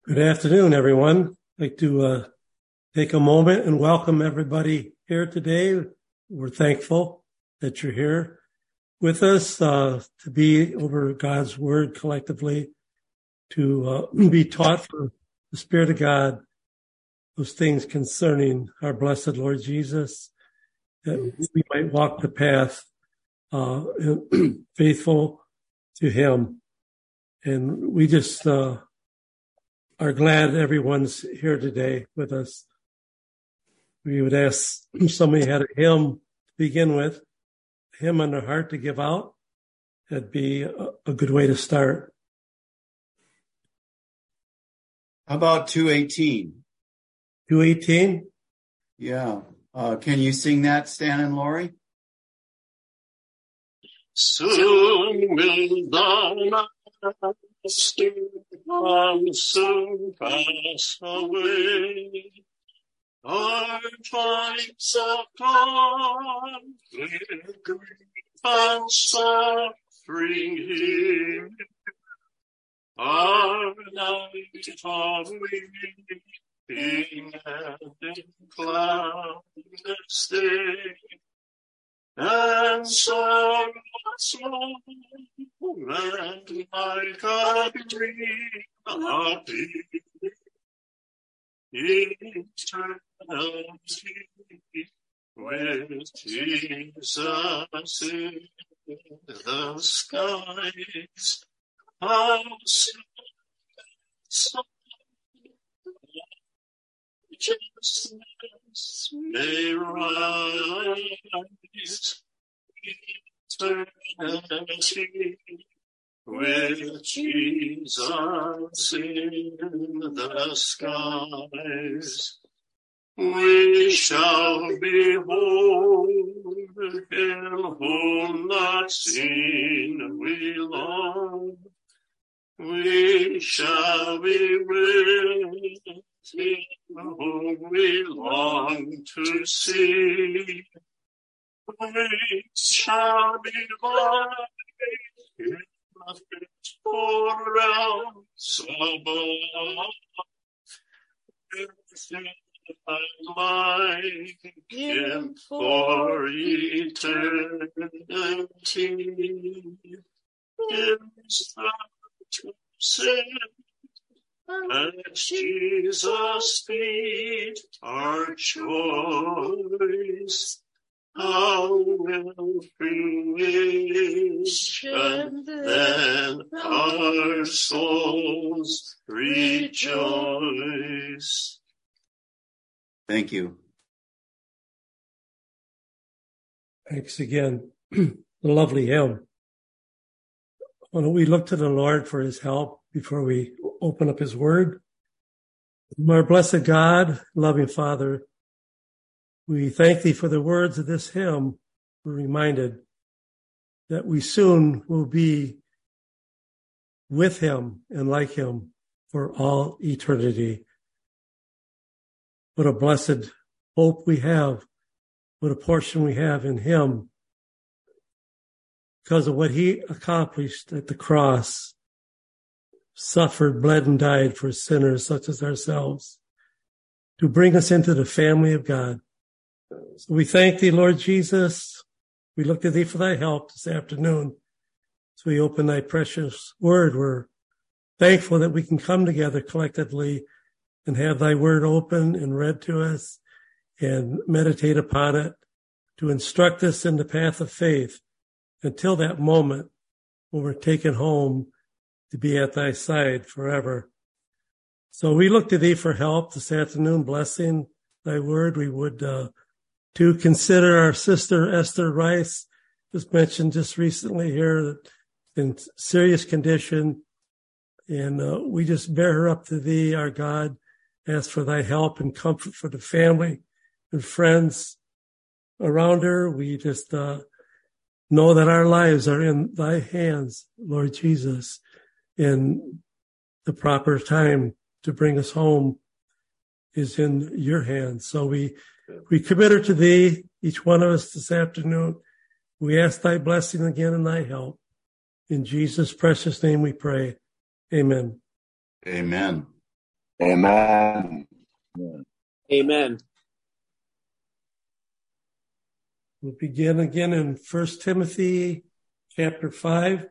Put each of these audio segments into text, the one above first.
Good afternoon, everyone. I'd like to take a moment and welcome everybody here today. We're thankful that you're here with us to be over God's Word collectively, to be taught from the Spirit of God those things concerning our blessed Lord Jesus, that we might walk the path faithful to Him. And we just are glad everyone's here today with us. We would ask if somebody had a hymn to begin with, a hymn on their heart to give out. That'd be a good way to start. How about 218? 218? Yeah. Can you sing that, Stan and Lori? Soon will the master come, soon pass away. Our times are gone, with grief and suffering here. Our night of weeping and cloudless day. And sorrow's moment like a dream of eternity with Jesus in the skies. How soon righteousness may rise, eternity with Jesus in the skies. We shall behold Him whom not seen we long. We shall be with Him whom we long to see. We shall be like in the fitful realms above. And like Him for eternity. Is to sin at Jesus' feet our choice. How will creation then our souls rejoice? Thank you. Thanks again. The lovely hymn. Why don't we look to the Lord for His help before we open up His Word? Our blessed God, loving Father, we thank Thee for the words of this hymn. We're reminded that we soon will be with Him and like Him for all eternity. What a blessed hope we have. What a portion we have in Him. Because of what He accomplished at the cross, suffered, bled, and died for sinners such as ourselves, to bring us into the family of God. So we thank Thee, Lord Jesus. We look to Thee for Thy help this afternoon. So we open Thy precious Word. We're thankful that we can come together collectively and have Thy Word open and read to us and meditate upon it to instruct us in the path of faith until that moment when we're taken home to be at Thy side forever. So we look to Thee for help this afternoon, blessing Thy Word. We would to consider our sister Esther Rice, just mentioned just recently here, in serious condition. And we just bear her up to Thee, our God, ask for Thy help and comfort for the family and friends around her. We just know that our lives are in Thy hands, Lord Jesus, and the proper time to bring us home is in Your hands. So we commit her to Thee, each one of us this afternoon. We ask Thy blessing again and Thy help. In Jesus' precious name we pray. Amen. Amen. Amen. Amen. We'll begin again in 1 Timothy chapter 5.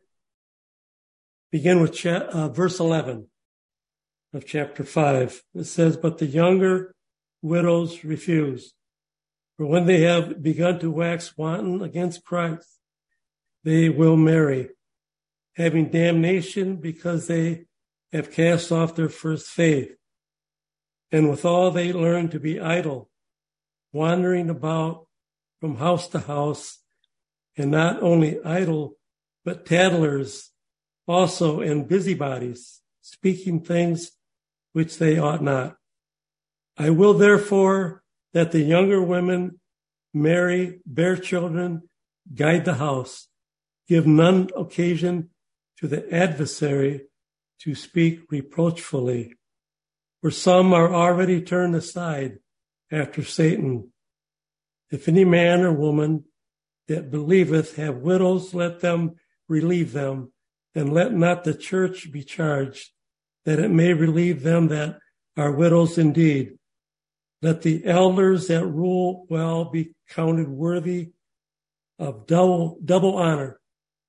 Begin with verse 11 of chapter 5. It says, "But the younger widows refuse. For when they have begun to wax wanton against Christ, they will marry, having damnation because they have cast off their first faith. And withal they learn to be idle, wandering about from house to house, and not only idle, but tattlers also, and busybodies, speaking things which they ought not. I will therefore that the younger women marry, bear children, guide the house, give none occasion to the adversary to speak reproachfully. For some are already turned aside after Satan. If any man or woman that believeth have widows, let them relieve them, and let not the church be charged, that it may relieve them that are widows indeed. Let the elders that rule well be counted worthy of double honor,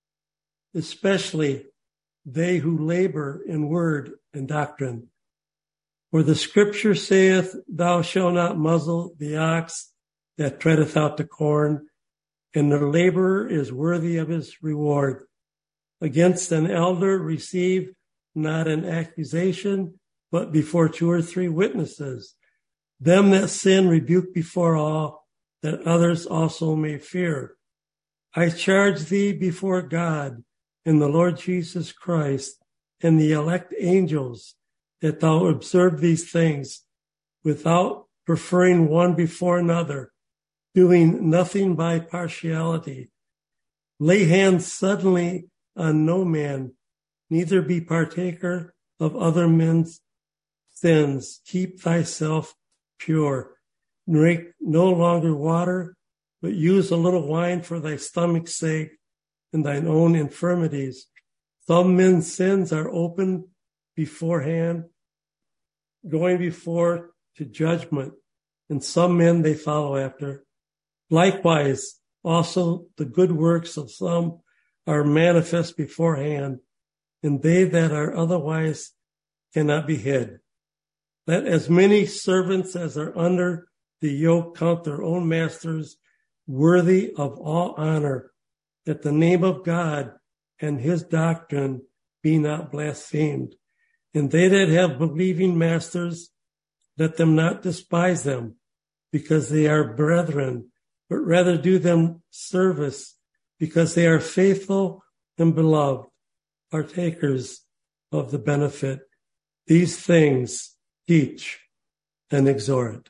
especially they who labor in word and doctrine. For the scripture saith, Thou shalt not muzzle the ox that treadeth out the corn, and the laborer is worthy of his reward. Against an elder receive not an accusation, but before 2 or 3 witnesses. Them that sin rebuke before all, that others also may fear. I charge thee before God and the Lord Jesus Christ and the elect angels, that thou observe these things without preferring one before another, doing nothing by partiality. Lay hands suddenly on no man, neither be partaker of other men's sins. Keep thyself pure. Drink no longer water, but use a little wine for thy stomach's sake and thine own infirmities. Some men's sins are open beforehand, going before to judgment, and some men they follow after. Likewise, also the good works of some are manifest beforehand, and they that are otherwise cannot be hid. Let as many servants as are under the yoke count their own masters worthy of all honor, that the name of God and his doctrine be not blasphemed. And they that have believing masters, let them not despise them, because they are brethren, but rather do them service, because they are faithful and beloved, partakers of the benefit. These things teach and exhort.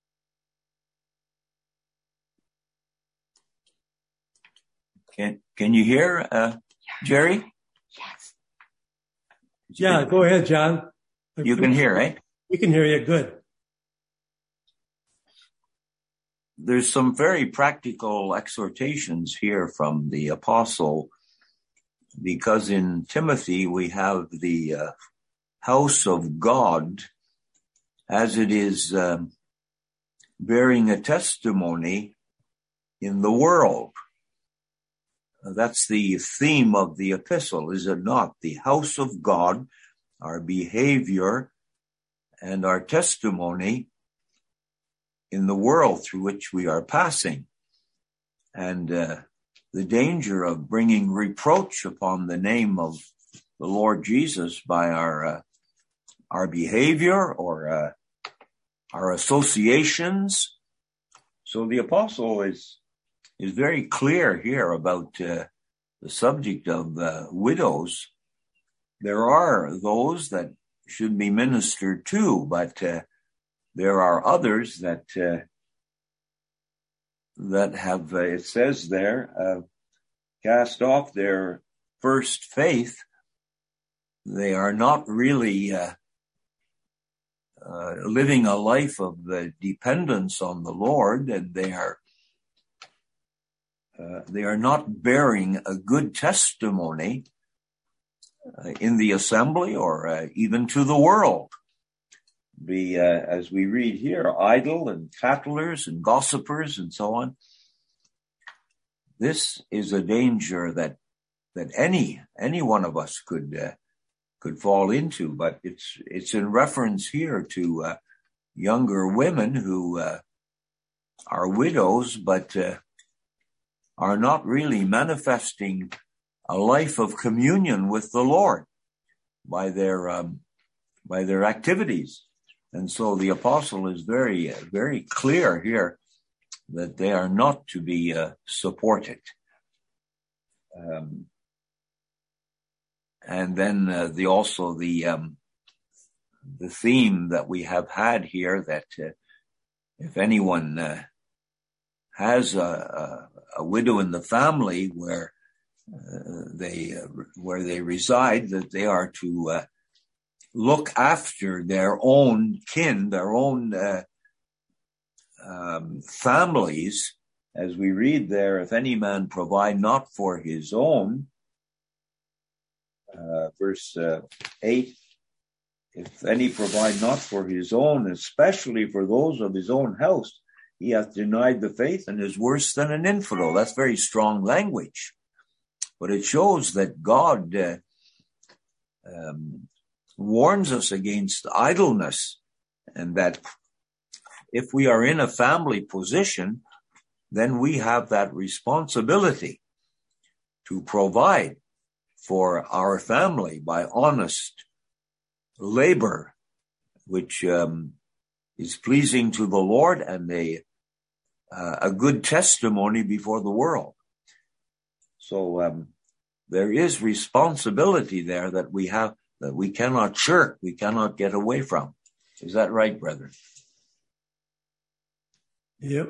Can you hear, Jerry? Yes. Yeah, go ahead, John. You can hear, right? We can hear you. Good. There's some very practical exhortations here from the apostle, because in Timothy we have the house of God as it is bearing a testimony in the world. That's the theme of the epistle, is it not? The house of God, our behavior and our testimony in the world through which we are passing. And the danger of bringing reproach upon the name of the Lord Jesus by our behavior or our associations. So the apostle is very clear here about the subject of widows. There are those that should be ministered to, but there are others that have, it says there, cast off their first faith. They are not really living a life of dependence on the Lord, and they are not bearing a good testimony in the assembly or even to the world. be, as we read here, idle and tattlers and gossipers and so on. This is a danger that any one of us could fall into, but it's in reference here to younger women who are widows, but are not really manifesting a life of communion with the Lord by their activities. And so the apostle is very, very clear here that they are not to be supported. And then the theme that we have had here, that if anyone has a widow in the family where they reside, that they are to look after their own kin, their own families, as we read there, if any man provide not for his own, verse 8, if any provide not for his own, especially for those of his own house, he hath denied the faith and is worse than an infidel. That's very strong language. But it shows that God warns us against idleness, and that if we are in a family position, then we have that responsibility to provide for our family by honest labor, which is pleasing to the Lord and a good testimony before the world. So there is responsibility there that we have, that we cannot shirk, we cannot get away from. Is that right, brethren? Yep.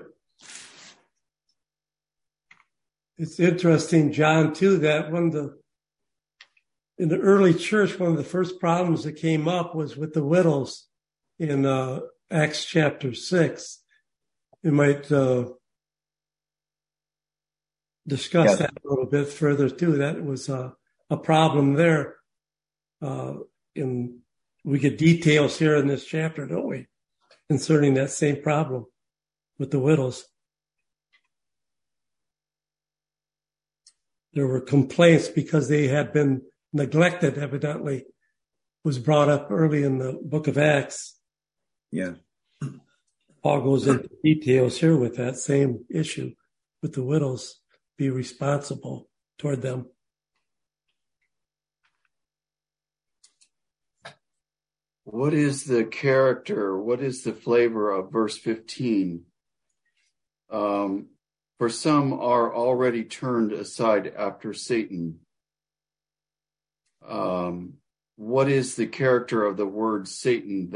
It's interesting, John, too, that in the early church, one of the first problems that came up was with the widows in Acts chapter 6. You might discuss that a little bit further, too. That was a problem there. We get details here in this chapter, don't we, concerning that same problem with the widows. There were complaints because they had been neglected, evidently, was brought up early in the book of Acts. Yeah. Paul goes into details here with that same issue with the widows, be responsible toward them. What is the character? What is the flavor of verse 15? For some are already turned aside after Satan. What is the character of the word Satan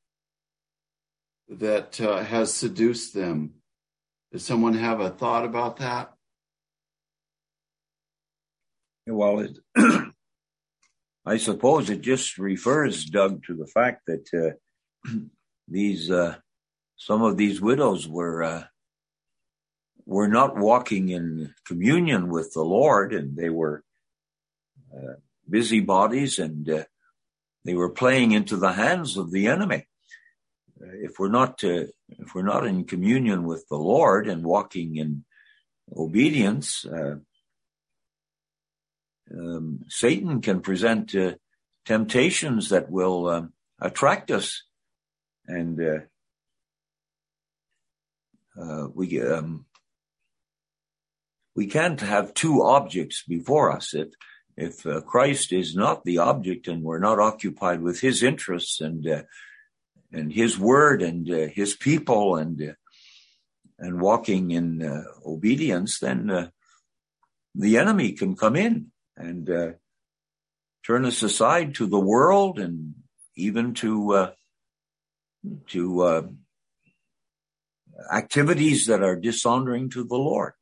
that has seduced them? Does someone have a thought about that? Well, I suppose it just refers, Doug, to the fact that some of these widows were not walking in communion with the Lord, and they were busybodies, and they were playing into the hands of the enemy. If we're not in communion with the Lord and walking in obedience, Satan can present temptations that will attract us, and we can't have two objects before us. If Christ is not the object, and we're not occupied with his interests and his word and his people and walking in obedience, then the enemy can come in and turn us aside to the world, and even to activities that are dishonoring to the Lord.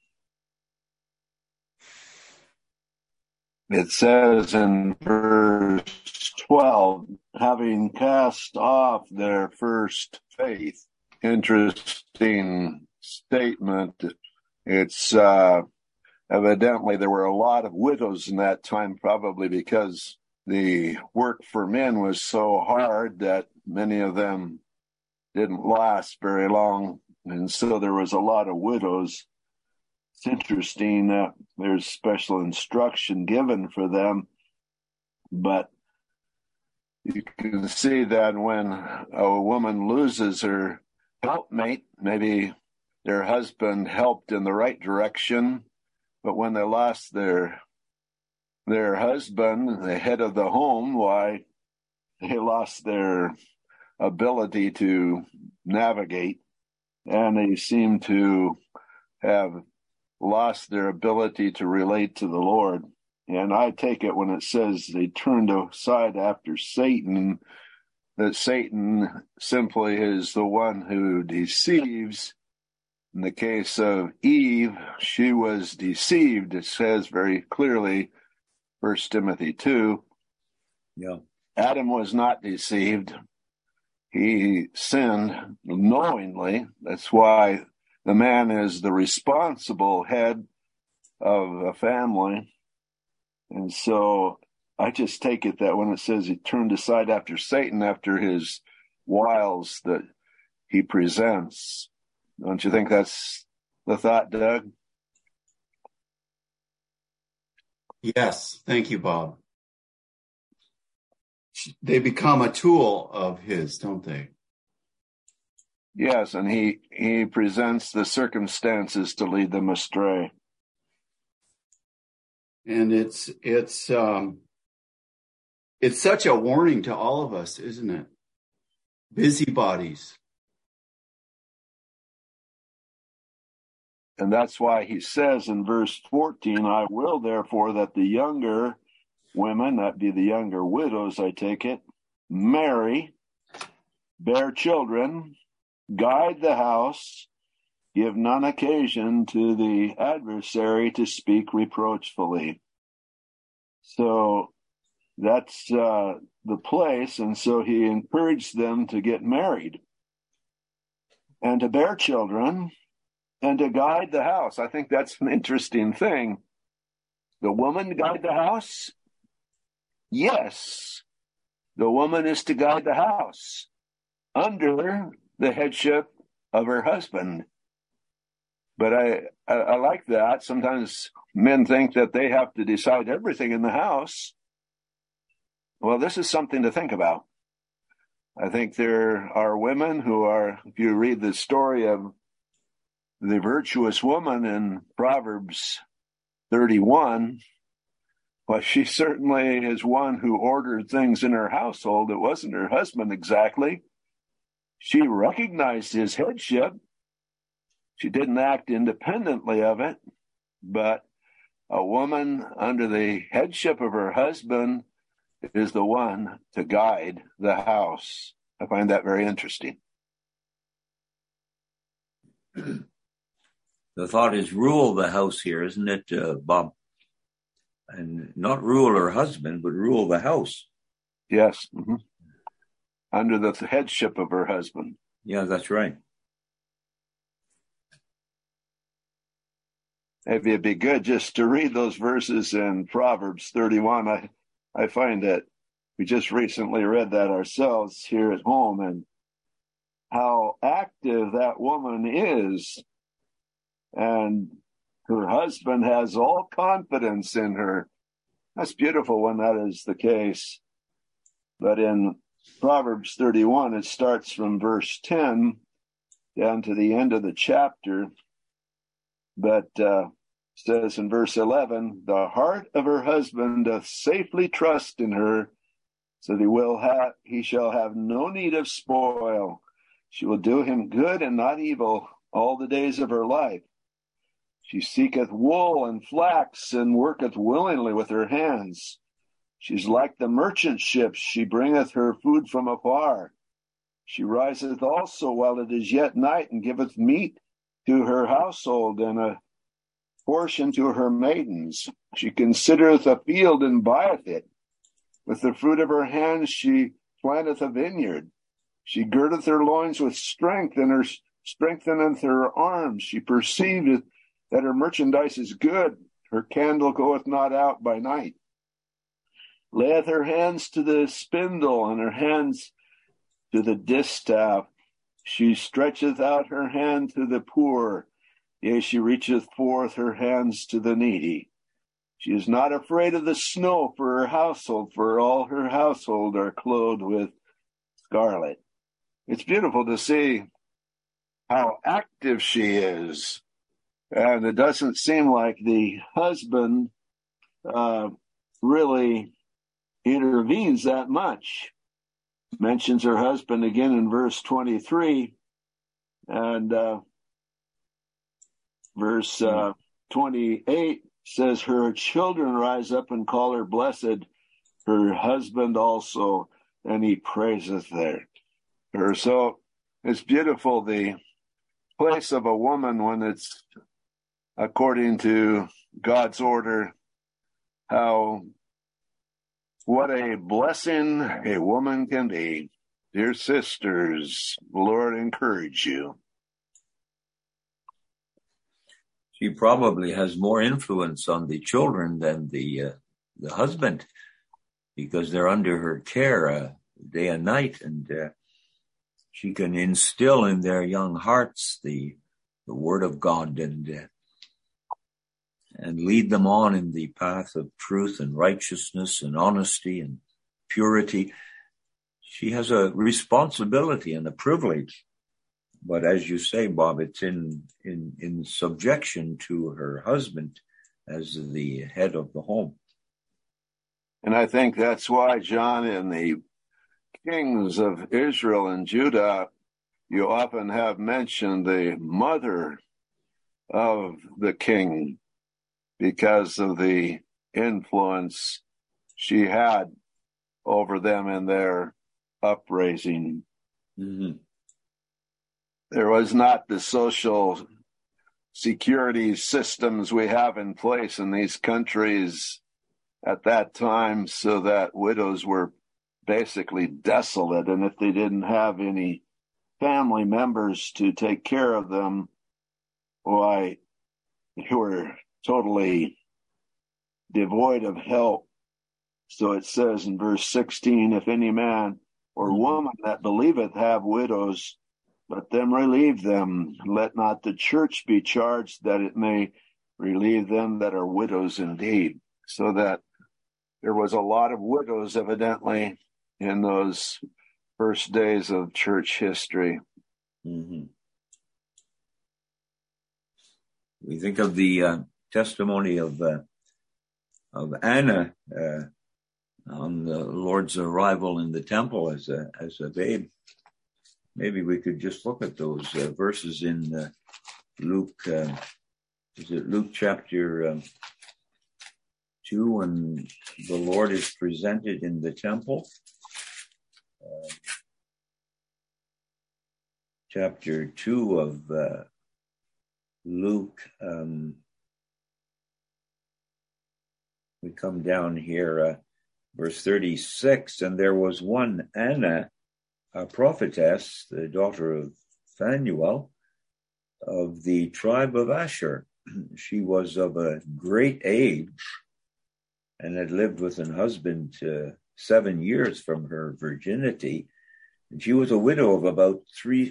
It says in verse 12, having cast off their first faith. Interesting statement. It's evidently there were a lot of widows in that time, probably because the work for men was so hard that many of them didn't last very long, and so there was a lot of widows. It's interesting that there's special instruction given for them, but you can see that when a woman loses her helpmate, maybe their husband helped in the right direction, but when they lost their husband, the head of the home, why, they lost their ability to navigate, and they seem to have lost their ability to relate to the Lord. And I take it when it says they turned aside after Satan, that Satan simply is the one who deceives. In the case of Eve, she was deceived. It says very clearly, 1 Timothy 2. Yeah. Adam was not deceived. He sinned knowingly. That's why the man is the responsible head of a family. And so I just take it that when it says he turned aside after Satan, after his wiles that he presents, don't you think that's the thought, Doug? Yes. Thank you, Bob. They become a tool of his, don't they? Yes, and he presents the circumstances to lead them astray. And it's such a warning to all of us, isn't it? Busybodies. And that's why he says in verse 14, I will therefore that the younger women, that be the younger widows, I take it, marry, bear children, guide the house, give none occasion to the adversary to speak reproachfully. So that's the place, and so he encouraged them to get married and to bear children and to guide the house. I think that's an interesting thing. The woman guide the house? Yes, the woman is to guide the house under the headship of her husband. But I like that. Sometimes men think that they have to decide everything in the house. Well, this is something to think about. I think there are women who are, if you read the story of the virtuous woman in Proverbs 31, well, she certainly is one who ordered things in her household. It wasn't her husband exactly. She recognized his headship. She didn't act independently of it, but a woman under the headship of her husband is the one to guide the house. I find that very interesting. The thought is rule the house here, isn't it, Bob? And not rule her husband, but rule the house. Yes. Mm-hmm. Under the headship of her husband. Yeah, that's right. Maybe it'd be good just to read those verses in Proverbs 31. I find that we just recently read that ourselves here at home, and how active that woman is. And her husband has all confidence in her. That's beautiful when that is the case. But in Proverbs 31, it starts from verse 10 down to the end of the chapter. But says in verse 11, the heart of her husband doth safely trust in her, so that he shall have no need of spoil. She will do him good and not evil all the days of her life. She seeketh wool and flax, and worketh willingly with her hands. She's like the merchant ships, she bringeth her food from afar. She riseth also while it is yet night, and giveth meat to her household, and a portion to her maidens. She considereth a field, and buyeth it. With the fruit of her hands she planteth a vineyard. She girdeth her loins with strength, and her strengtheneth her arms. She perceiveth that her merchandise is good. Her candle goeth not out by night. layeth her hands to the spindle, and her hands to the distaff. She stretcheth out her hand to the poor, yea, she reacheth forth her hands to the needy. She is not afraid of the snow for her household, for all her household are clothed with scarlet. It's beautiful to see how active she is. And it doesn't seem like the husband really intervenes that much. Mentions her husband again in verse 23, and verse 28 says, her children rise up and call her blessed, her husband also, and he praiseth her. So it's beautiful, the place of a woman when it's according to God's order, what a blessing a woman can be. Dear sisters, the Lord encourage you. She probably has more influence on the children than the husband, because they're under her care day and night, and she can instill in their young hearts the word of God and lead them on in the path of truth and righteousness and honesty and purity. She has a responsibility and a privilege. But as you say, Bob, it's in subjection to her husband as the head of the home. And I think that's why, John, in the kings of Israel and Judah, you often have mentioned the mother of the king, because of the influence she had over them in their upraising. Mm-hmm. There was not the social security systems we have in place in these countries at that time, so that widows were basically desolate. And if they didn't have any family members to take care of them, why, they were totally devoid of help. So it says in verse 16, if any man or woman that believeth have widows, let them relieve them. Let not the church be charged, that it may relieve them that are widows indeed. So that there was a lot of widows, evidently, in those first days of church history. Mm-hmm. We think of the testimony of Anna on the Lord's arrival in the temple as a babe. Maybe we could just look at those verses in Luke. Is it Luke chapter 2, when the Lord is presented in the temple? Chapter 2 of Luke. We come down here, verse 36, and there was one Anna, a prophetess, the daughter of Phanuel, of the tribe of Asher. She was of a great age and had lived with an husband 7 years from her virginity. And she was a widow of about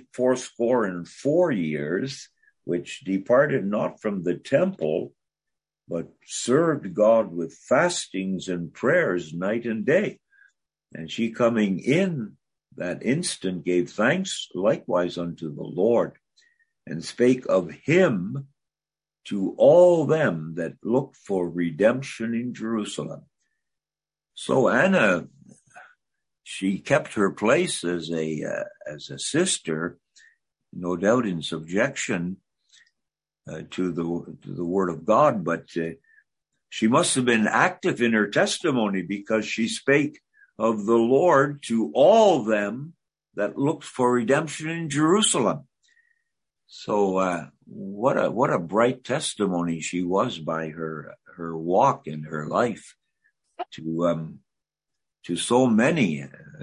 64 years, which departed not from the temple, but served God with fastings and prayers night and day. And she, coming in that instant, gave thanks likewise unto the Lord, and spake of him to all them that looked for redemption in Jerusalem. So Anna, she kept her place as a sister, no doubt in subjection to the word of God, but she must have been active in her testimony, because she spake of the Lord to all them that looked for redemption in Jerusalem. So what a bright testimony she was by her walk in her life to so many.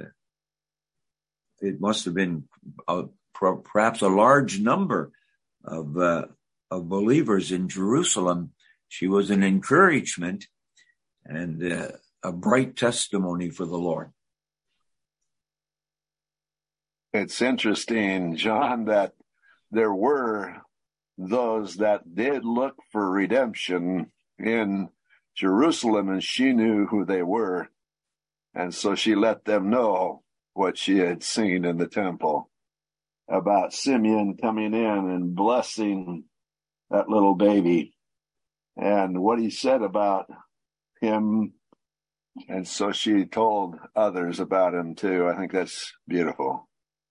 It must have been perhaps a large number of believers in Jerusalem. She was an encouragement and a bright testimony for the Lord. It's interesting, John, that there were those that did look for redemption in Jerusalem, and she knew who they were. And so she let them know what she had seen in the temple about Simeon coming in and blessing that little baby and what he said about him. And so she told others about him too. I think that's beautiful.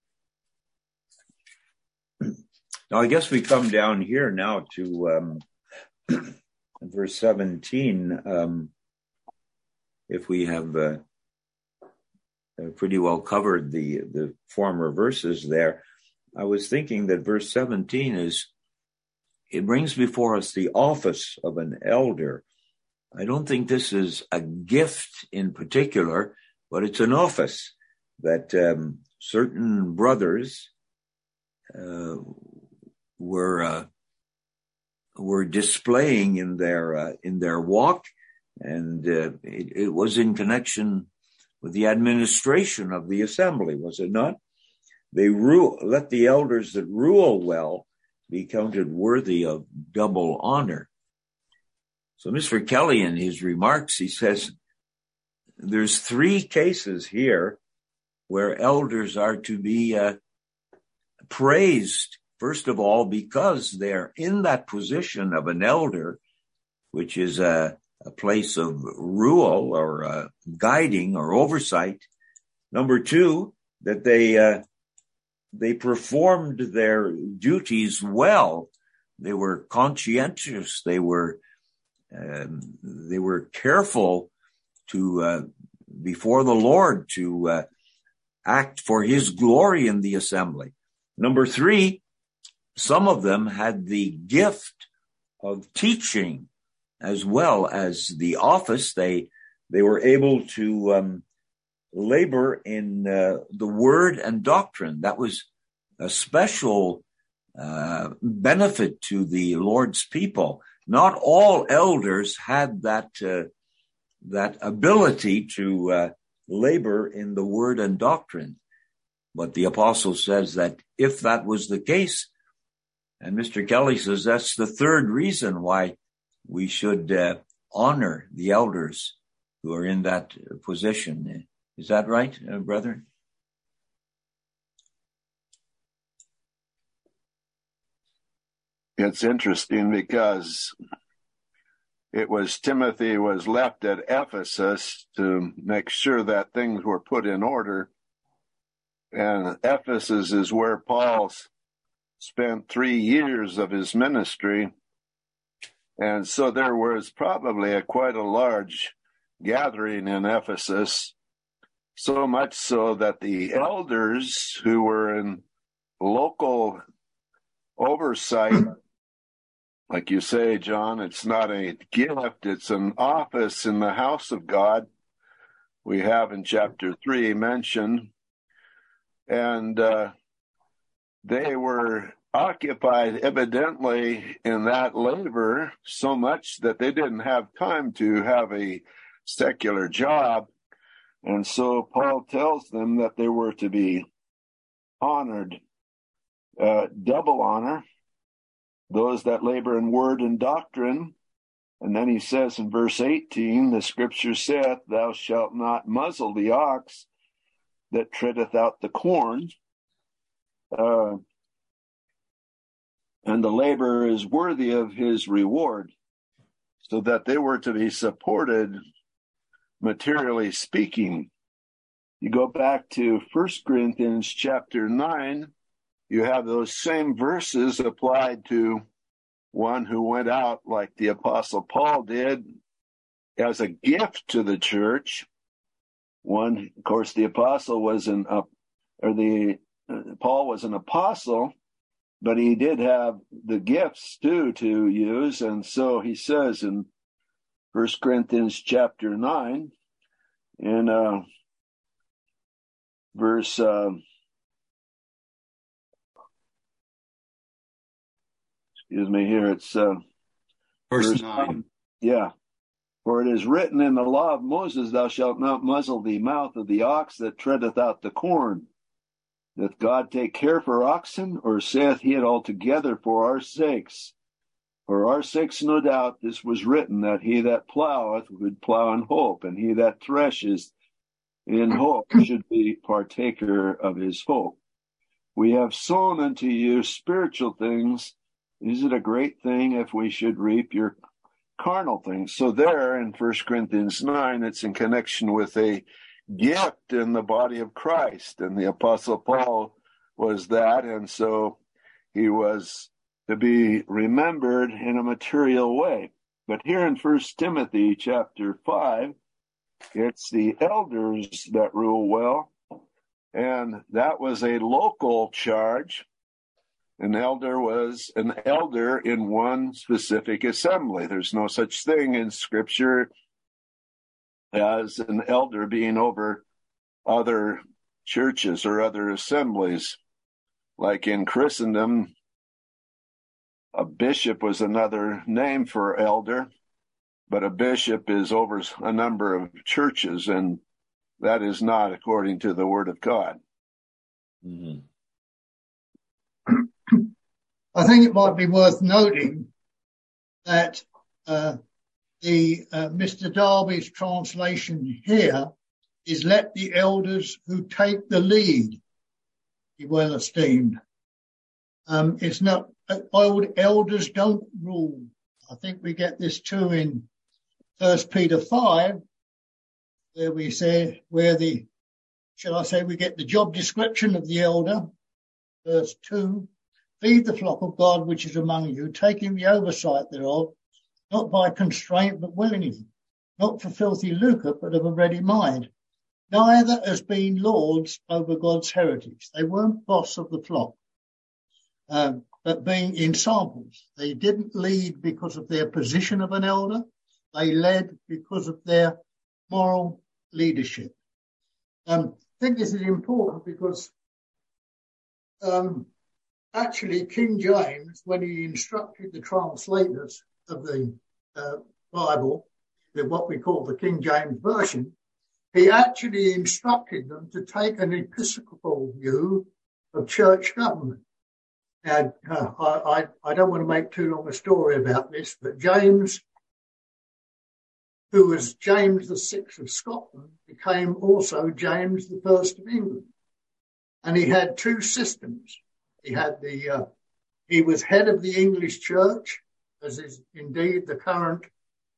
Now, I guess we come down here now to verse 17. If we have pretty well covered the former verses there, I was thinking that verse 17 it brings before us the office of an elder. I don't think this is a gift in particular, but it's an office that certain brothers were displaying in their walk, and it was in connection with the administration of the assembly, was it not? They let the elders that rule well be counted worthy of double honor. So Mr. Kelly, in his remarks, he says there's 3 cases here where elders are to be praised. First of all, because they're in that position of an elder, which is a place of rule or guiding or oversight. Number 2, that they performed their duties well. They were conscientious. They were careful to before the Lord to act for His glory in the assembly. Number 3, some of them had the gift of teaching as well as the office. They were able to labor in the word and doctrine. That was a special benefit to the Lord's people. Not all elders had that ability to labor in the word and doctrine. But the apostle says that if that was the case, and Mr. Kelly says that's the 3rd reason why we should honor the elders who are in that position. Is that right, brethren? It's interesting because Timothy was left at Ephesus to make sure that things were put in order. And Ephesus is where Paul spent 3 years of his ministry. And so there was probably quite a large gathering in Ephesus, so much so that the elders who were in local oversight, like you say, John, it's not a gift, it's an office in the house of God. We have in chapter 3 mentioned, and they were occupied evidently in that labor so much that they didn't have time to have a secular job. And so Paul tells them that they were to be honored, double honor, those that labor in word and doctrine. And then he says in verse 18, the scripture saith, thou shalt not muzzle the ox that treadeth out the corn. And the laborer is worthy of his reward, so that they were to be supported, materially speaking. You go back to 1 Corinthians chapter 9, you have those same verses applied to one who went out like the Apostle Paul did as a gift to the church. One, of course, the apostle was Paul was an apostle, but he did have the gifts too to use. And so he says in 1 Corinthians chapter 9, in verse it's verse 9. Yeah. For it is written in the law of Moses, thou shalt not muzzle the mouth of the ox that treadeth out the corn. Doth God take care for oxen, or saith he it altogether for our sakes? For our sakes, no doubt, this was written, that he that ploweth would plow in hope, and he that threshes in hope should be partaker of his hope. We have sown unto you spiritual things. Is it a great thing if we should reap your carnal things? So there in 1 Corinthians 9, it's in connection with a gift in the body of Christ. And the Apostle Paul was that, and so he was to be remembered in a material way. But here in 1 Timothy chapter 5, it's the elders that rule well, and that was a local charge. An elder was an elder in one specific assembly. There's no such thing in Scripture as an elder being over other churches or other assemblies. Like in Christendom, a bishop was another name for elder, but a bishop is over a number of churches, and that is not according to the Word of God. Mm-hmm. I think it might be worth noting that Mr. Darby's translation here is, let the elders who take the lead be well esteemed. It's not, old elders don't rule. I think we get this too in 1 Peter 5, where we say, we get the job description of the elder. Verse 2, feed the flock of God which is among you, taking the oversight thereof, not by constraint, but willingly, not for filthy lucre, but of a ready mind, neither as being lords over God's heritage. They weren't boss of the flock, but being in samples. They didn't lead because of their position of an elder. They led because of their moral leadership. I think this is important because actually King James, when he instructed the translators of the Bible, what we call the King James Version, he actually instructed them to take an episcopal view of church government. Now, I don't want to make too long a story about this, but James, who was James VI of Scotland, became also James I of England. And he had two systems. He was head of the English church, as is indeed the current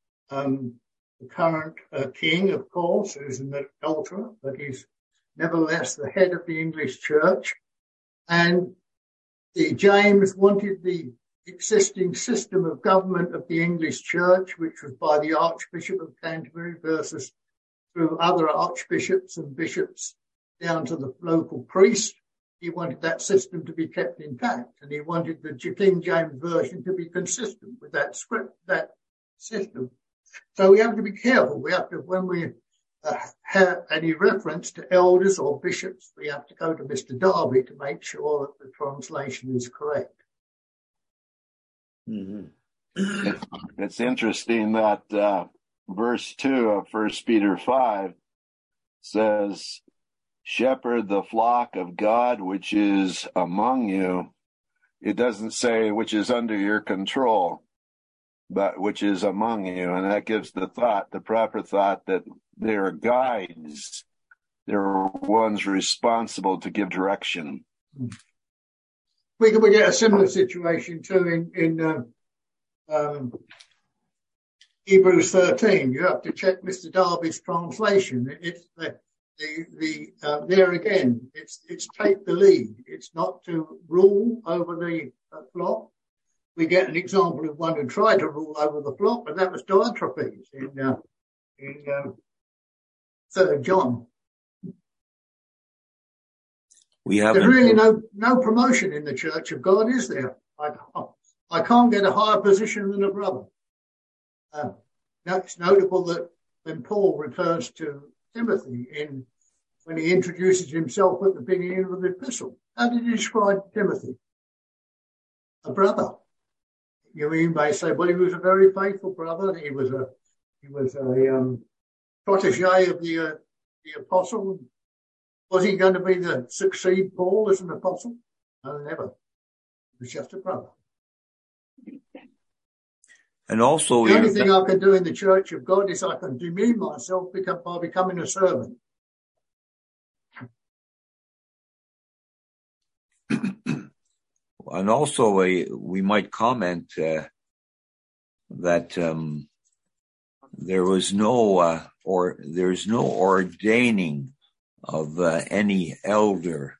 king, of course, who's an adulterer, but he's nevertheless the head of the English church. And James wanted the existing system of government of the English church, which was by the Archbishop of Canterbury versus through other archbishops and bishops down to the local priest. He wanted that system to be kept intact, and he wanted the King James Version to be consistent with that system. So we have to be careful. We have to, when we have any reference to elders or bishops, we have to go to Mr. Darby to make sure that the translation is correct. Mm-hmm. It's interesting that verse 2 of 1 Peter 5 says, shepherd the flock of God which is among you. It doesn't say which is under your control, but which is among you. And that gives the proper thought, that they are guides. They're ones responsible to give direction. We get a similar situation too in Hebrews 13. You have to check Mr. Darby's translation. It's there again. It's take the lead. It's not to rule over the flock. We get an example of one who tried to rule over the flock, but that was Diotrephes in 3 John. There's really no promotion in the Church of God, is there? I can't get a higher position than a brother. Now it's notable that when Paul refers to Timothy when he introduces himself at the beginning of the epistle, how did he describe Timothy? A brother. You may say, well, he was a very faithful brother. He He was a protege of the apostle. Was he going to be succeed Paul as an apostle? No, never. He was just a brother. And also, the only thing I can do in the Church of God is I can demean myself by becoming a servant. And also, we might comment that there was there's no ordaining of any elder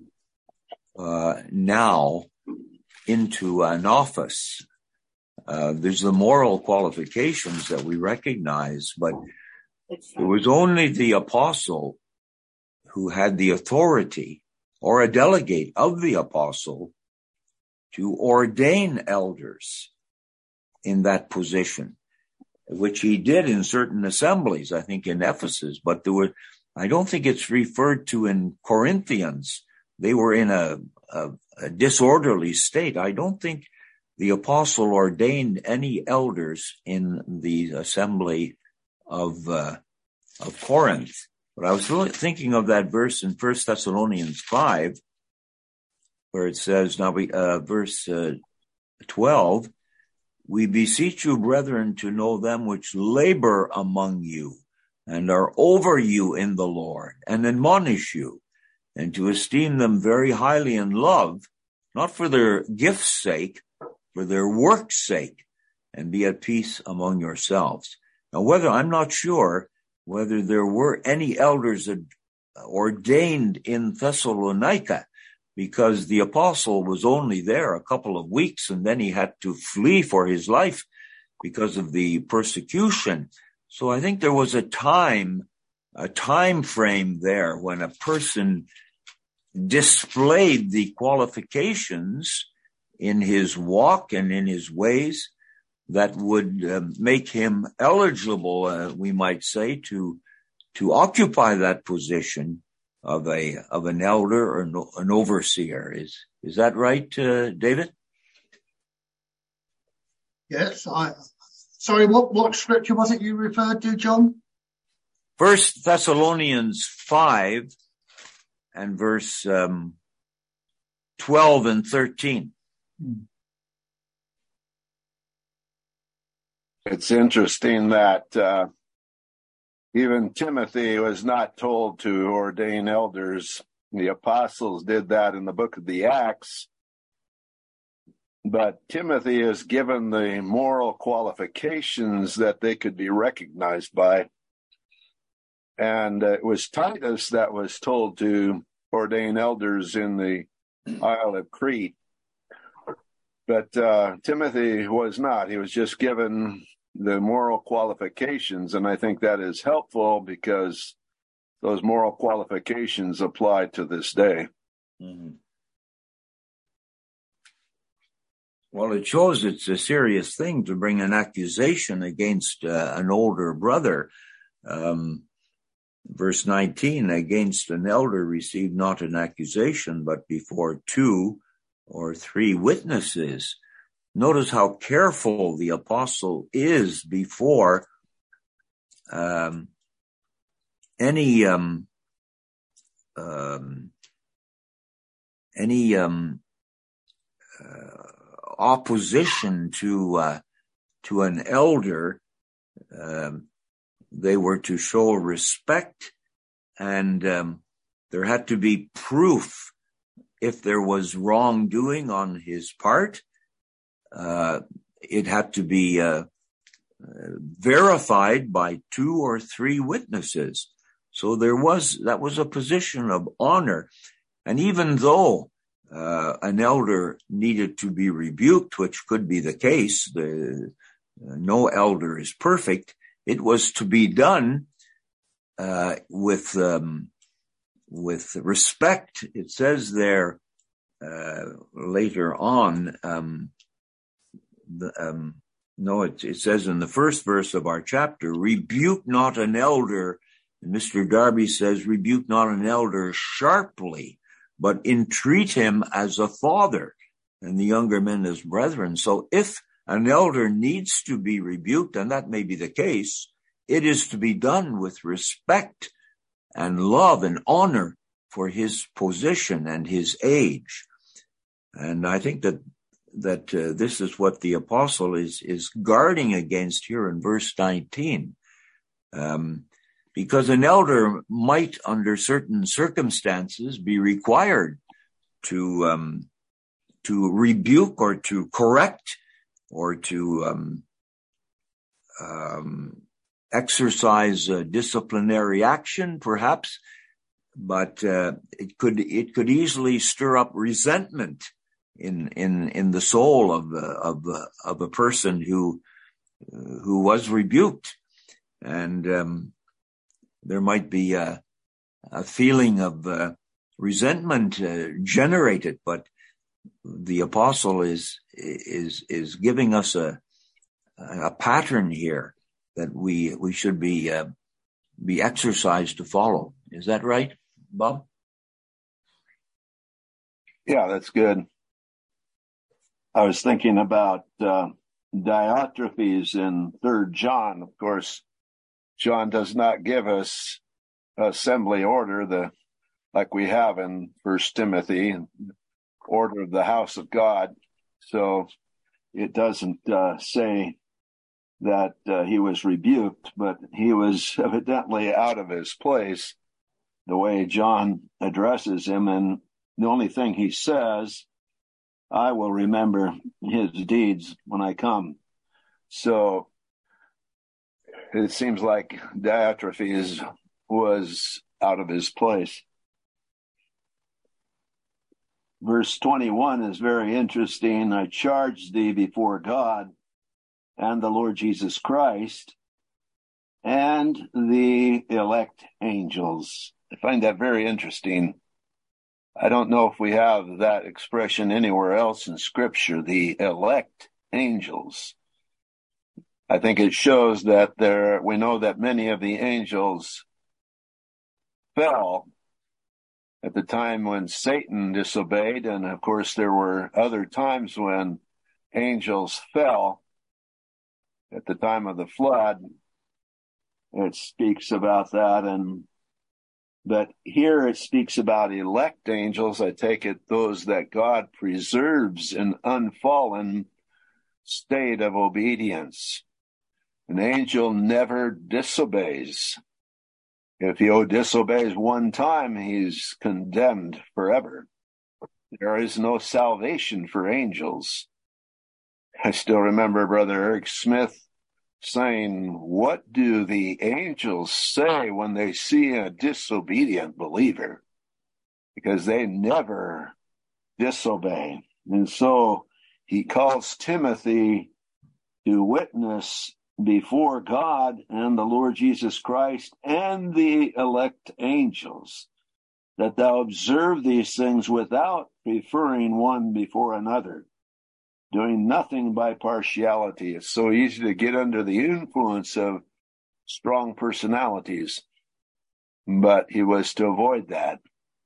now into an office. There's the moral qualifications that we recognize, but it was only the apostle who had the authority, or a delegate of the apostle, to ordain elders in that position, which he did in certain assemblies, I think in Ephesus, but I don't think it's referred to in Corinthians. They were in a disorderly state. I don't think the apostle ordained any elders in the assembly of Corinth. But I was thinking of that verse in 1 Thessalonians 5, where it says, verse 12, "We beseech you, brethren, to know them which labor among you, and are over you in the Lord, and admonish you, and to esteem them very highly in love, not for their gifts' sake, for their work's sake, and be at peace among yourselves." Now, I'm not sure whether there were any elders ordained in Thessalonica, because the apostle was only there a couple of weeks, and then he had to flee for his life because of the persecution. So I think there was a time frame there when a person displayed the qualifications in his walk and in his ways that would make him eligible, we might say, to occupy that position of an elder or an overseer. Is that right, David? Yes. Sorry, what scripture was it you referred to, John? 1 Thessalonians 5 and verse 12 and 13. It's interesting that even Timothy was not told to ordain elders. The apostles did that in the book of the Acts. But Timothy is given the moral qualifications that they could be recognized by. And it was Titus that was told to ordain elders in the Isle of Crete. But Timothy was not. He was just given the moral qualifications, and I think that is helpful because those moral qualifications apply to this day. Mm-hmm. Well, it shows it's a serious thing to bring an accusation against an older brother. Verse 19, "Against an elder receive not an accusation, but before 2 or 3 witnesses." Notice how careful the apostle is before any opposition to an elder. They were to show respect, and there had to be proof if there was wrongdoing on his part. It had to be verified by 2 or 3 witnesses. So that was a position of honor. And even though an elder needed to be rebuked, which could be the case, no elder is perfect, it was to be done with respect. It says there later on, it says in the first verse of our chapter, "Rebuke not an elder." And Mr. Darby says, "Rebuke not an elder sharply, but entreat him as a father, and the younger men as brethren." So if an elder needs to be rebuked, and that may be the case, it is to be done with respect and love and honor for his position and his age. And I think that this is what the apostle is guarding against here in verse 19. Because an elder might, under certain circumstances, be required to rebuke or to correct or to exercise disciplinary action, perhaps, but it could easily stir up resentment in the soul of a person who was rebuked, and there might be a feeling of resentment generated. But the apostle is giving us a pattern here that we should be exercised to follow. Is that right, Bob? Yeah, that's good. I was thinking about Diotrephes in 3 John. Of course, John does not give us assembly order, like we have in 1 Timothy, order of the house of God. So it doesn't say that he was rebuked, but he was evidently out of his place, the way John addresses him. And the only thing he says, I will remember his deeds when I come. So it seems like Diotrephes was out of his place. Verse 21 is very interesting. I charge thee before God and the Lord Jesus Christ and the elect angels. I find that very interesting. I don't know if we have that expression anywhere else in Scripture, the elect angels. I think it shows that we know that many of the angels fell at the time when Satan disobeyed, and of course there were other times when angels fell. At the time of the flood, it speaks about that, but here it speaks about elect angels. I take it those that God preserves in unfallen state of obedience. An angel never disobeys. If he disobeys one time, he's condemned forever. There is no salvation for angels. I still remember Brother Eric Smith saying, what do the angels say when they see a disobedient believer? Because they never disobey. And so he calls Timothy to witness before God and the Lord Jesus Christ and the elect angels, that thou observe these things without preferring one before another, doing nothing by partiality. It's so easy to get under the influence of strong personalities, but he was to avoid that.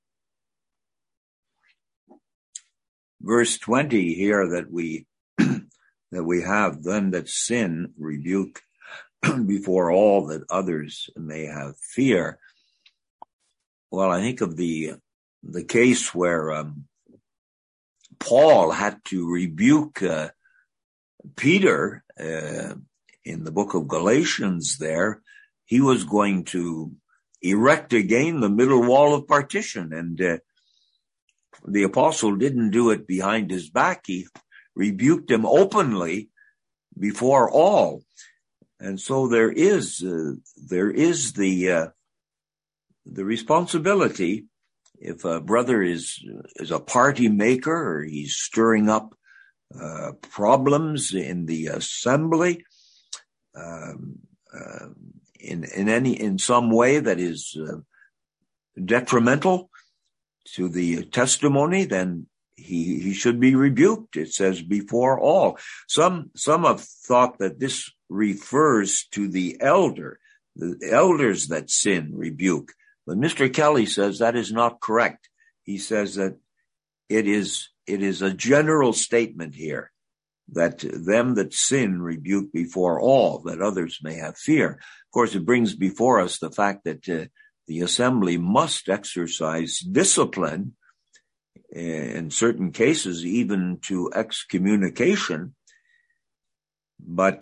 Verse 20 here that we have, them that sin rebuke before all, that others may have fear. Well, I think of the case where Paul had to rebuke Peter in the book of Galatians there. He was going to erect again the middle wall of partition, and the apostle didn't do it behind his back. He rebuked him openly before all. And so there is the responsibility, if a brother is a party maker, or he's stirring up problems in the assembly, in some way that is detrimental to the testimony, then he should be rebuked. It says before all. Some have thought that this refers to the elders that sin rebuke. But Mr. Kelly says that is not correct. He says that it is a general statement here, that them that sin rebuke before all, that others may have fear. Of course, it brings before us the fact that the assembly must exercise discipline, in certain cases even to excommunication. But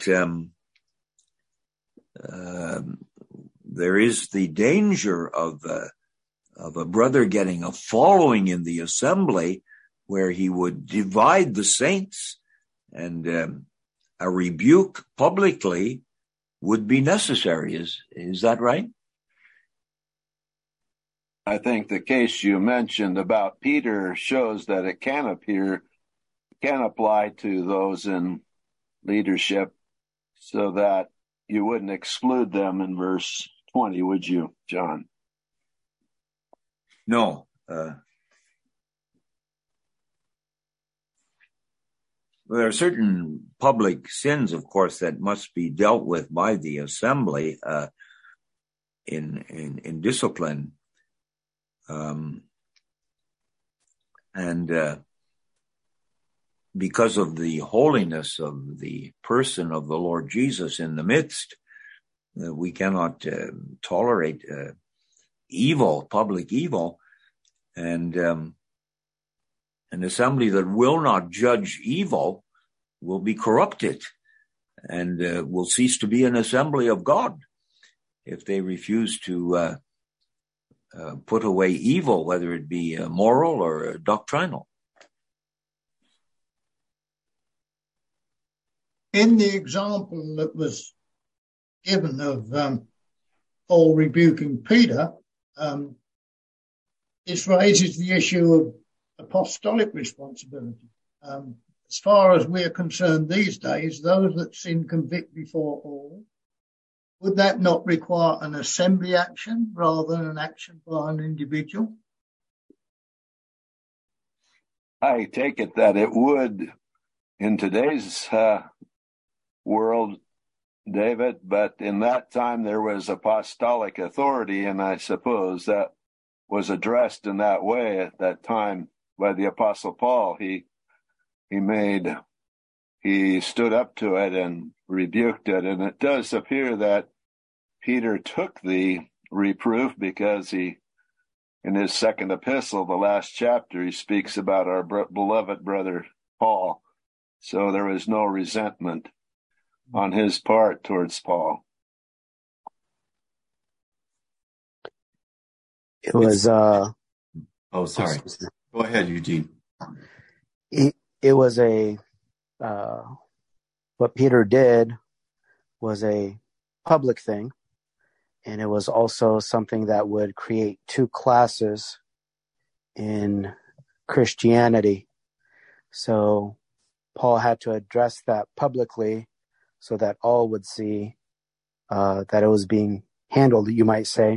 there is the danger of a brother getting a following in the assembly where he would divide the saints, and a rebuke publicly would be necessary. Is that right? I think the case you mentioned about Peter shows that it can apply to those in leadership, so that you wouldn't exclude them in verse 20, would you, John? No. There are certain public sins, of course, that must be dealt with by the assembly in discipline. And because of the holiness of the person of the Lord Jesus in the midst, we cannot tolerate evil, public evil, and an assembly that will not judge evil will be corrupted and will cease to be an assembly of God if they refuse to put away evil, whether it be moral or doctrinal. In the example that was given of Paul rebuking Peter, this raises the issue of apostolic responsibility. As far as we're concerned these days, those that sin convict before all. Would that not require an assembly action rather than an action by an individual? I take it that it would in today's world, David, but in that time there was apostolic authority, and I suppose that was addressed in that way at that time by the Apostle Paul. He stood up to it and rebuked it, and it does appear that Peter took the reproof, because he, in his second epistle, the last chapter, he speaks about our beloved brother Paul. So there was no resentment on his part towards Paul. It was Oh, sorry. Go ahead, Eugene. It was what Peter did was a public thing, and it was also something that would create two classes in Christianity. So Paul had to address that publicly so that all would see that it was being handled, you might say.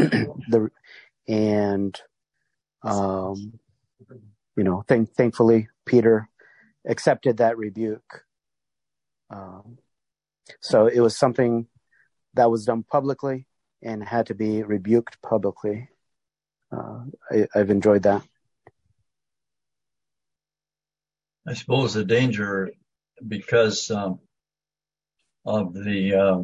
Thankfully, Peter accepted that rebuke. So it was something that was done publicly and had to be rebuked publicly. I've enjoyed that. I suppose the danger, because of the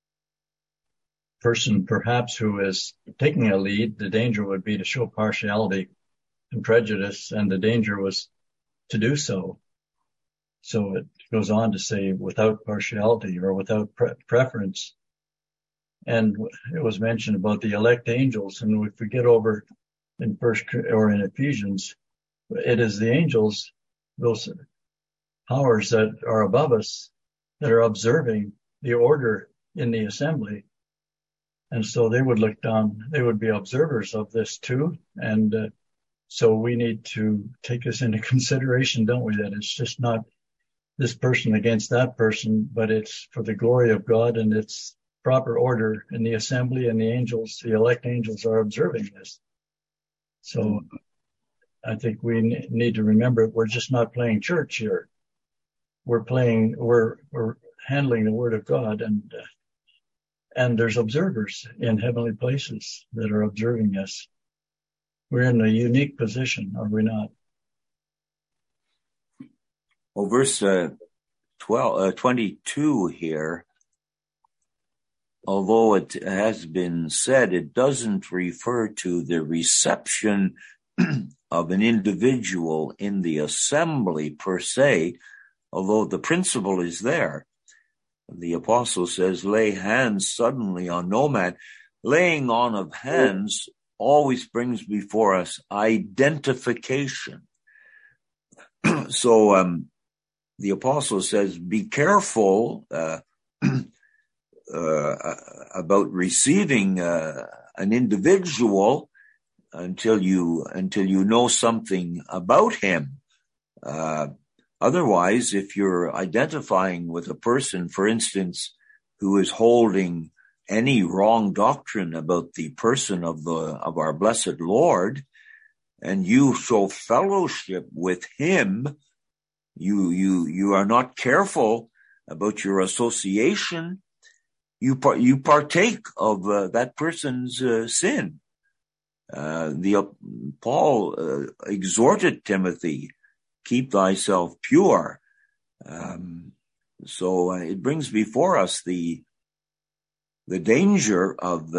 person perhaps who is taking a lead, the danger would be to show partiality and prejudice, and the danger was to do so. So it goes on to say without partiality or without preference. And it was mentioned about the elect angels, and if we get over in in Ephesians, it is the angels, those powers that are above us, that are observing the order in the assembly. And so they would look down, they would be observers of this too. And so we need to take this into consideration, don't we? That it's just not this person against that person, but it's for the glory of God, and it's proper order in the assembly, and the angels, the elect angels, are observing this. So I think we need to remember we're just not playing church here. We're handling the word of God, and there's observers in heavenly places that are observing us. We're in a unique position, are we not? Well, verse 22 here, although it has been said, it doesn't refer to the reception of an individual in the assembly per se, although the principle is there. The apostle says, lay hands suddenly on no man. Laying on of hands always brings before us identification. So the apostle says, be careful about receiving an individual until you know something about him. Otherwise, if you're identifying with a person, for instance, who is holding any wrong doctrine about the person of our blessed Lord, and you show fellowship with him, you are not careful about your association, you partake of that person's sin. Paul exhorted Timothy, keep thyself pure. So it brings before us the danger of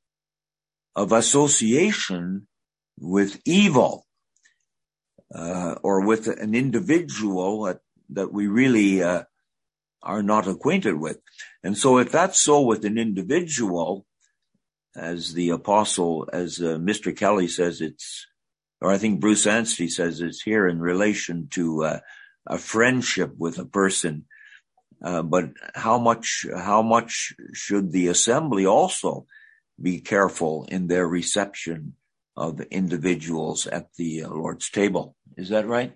association with evil, or with an individual that we really are not acquainted with. And so if that's so with an individual, as the apostle, as Mr. Kelly says, or I think Bruce Anstey says it's here in relation to a friendship with a person. But how much should the assembly also be careful in their reception of individuals at the Lord's table? Is that right?